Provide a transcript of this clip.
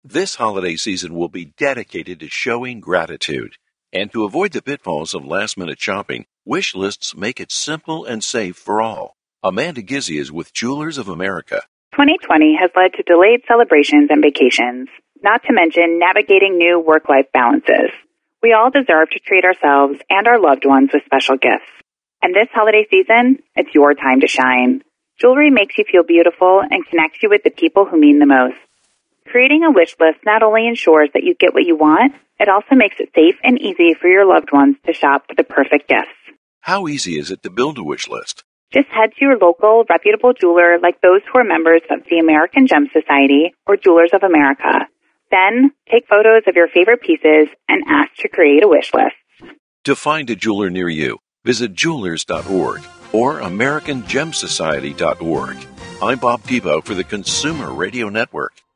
This holiday season will be dedicated to showing gratitude. And to avoid the pitfalls of last-minute shopping, wish lists make it simple and safe for all. Amanda Gizzi is with Jewelers of America. 2020 has led to delayed celebrations and vacations, not to mention navigating new work-life balances. We all deserve to treat ourselves and our loved ones with special gifts. And this holiday season, it's your time to shine. Jewelry makes you feel beautiful and connects you with the people who mean the most. Creating a wish list not only ensures that you get what you want, it also makes it safe and easy for your loved ones to shop for the perfect gifts. How easy is it to build a wish list? Just head to your local, reputable jeweler like those who are members of the American Gem Society or Jewelers of America. Then, take photos of your favorite pieces and ask to create a wish list. To find a jeweler near you, visit jewelers.org or AmericanGemSociety.org. I'm Bob Debo for the Consumer Radio Network.